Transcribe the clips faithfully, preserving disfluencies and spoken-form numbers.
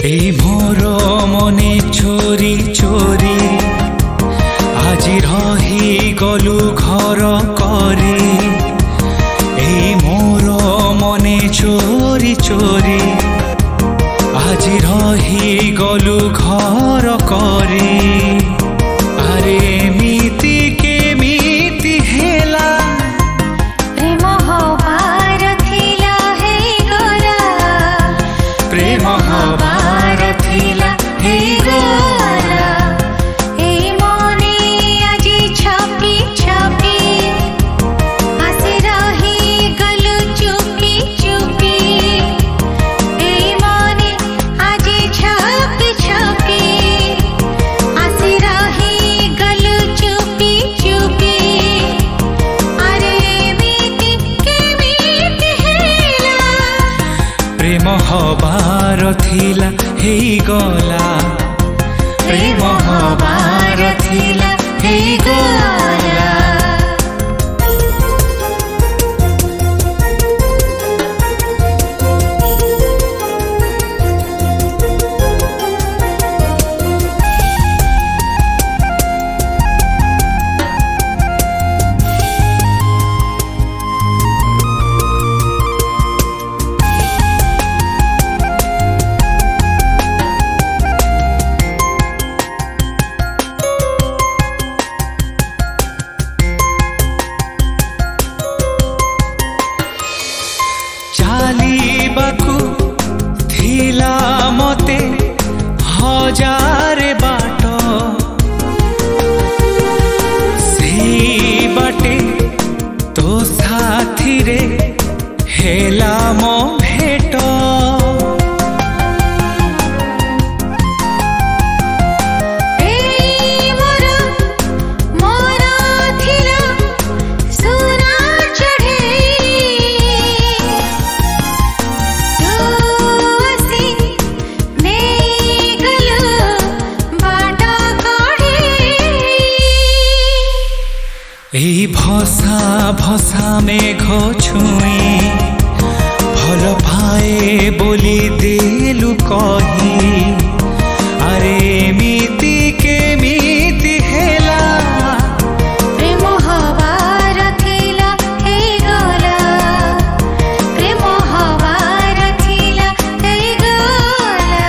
এই মোর মনে চোরি চোরি আজি রহি গলু ঘর করে। এই মোর মনে চোরি চোরি আজি রহি গলু ঘর করে। আরে এমিতি কেমিতি হেলা প্রেম হবার থিলা হেইগলা, প্রেম হবার থিলা হেইগলা। এই মনে আজি ছপি ছপি আসি রহি গলু চুপি চুপি। এই মনে আজি ছপি ছপি আসি রহি গলু চুপি চুপি। আরে এমিতি কেমিতি হেলা প্রেম হবার থিলা হেইগলা, প্রেম হবার থিলা হেইগলা। ଚାଲିବାକୁ ଥିଲା ମତେ ହଜାରେ ବାଟ, ସେଇ ବାଟେ ତୋ ସାଥିରେ ହେଲା ମୋ ଭେଟ। এই মোর মোর থিলা সোনা চঢ়েই, তু আসি নেইগলু বাট কঢ়েই। এই ভসা ভসা মেঘ ছুঁই ভাল পাଏ ବୋଲି ଦେଲୁ କହି। ଆରେ ଏମିତି କେମିତି ହେଲା প্রেম হবার থিলা হেইগলা, প্রেম হবার থিলা হেইগলা।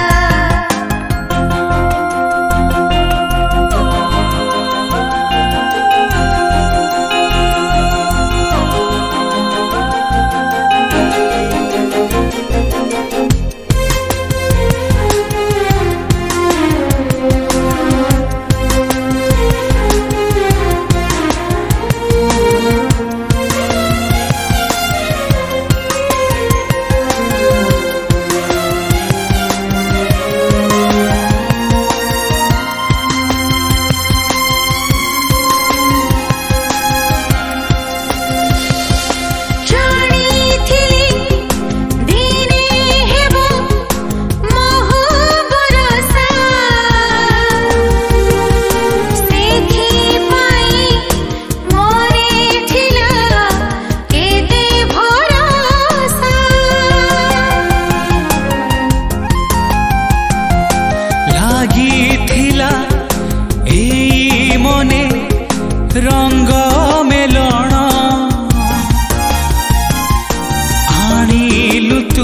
জানিথিলি দিনে হেব মোহ বরষা, ସେଥିପାଇଁ ମନେ ଥିଲା ଏତେ ଭରସା। ଲାଗିଥିଲା ଏଇ ମନେ ରଙ୍ଗ ମେଲଣ, ଆଣିଲୁ ତୁ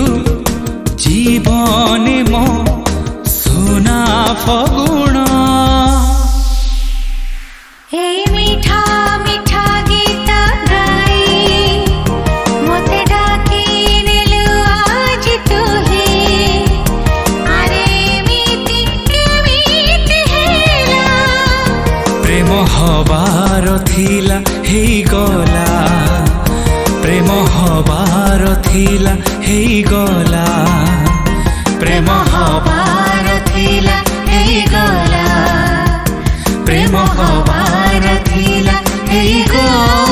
ଜୀବନେ ମୋ ସୁନା ଫଗୁଣ। এই মিঠা মিঠা গীত গাই মতে ডাকি নেলু আজ তুহি। আরে এমিতি কেমিতি হেলা প্রেম হবার থিলা হেইগলা, প্রেম হবার থিলা হেইগলা, প্রেম হবার থিলা হেইগলা, প্রেম হবার থিলা হেইগলা।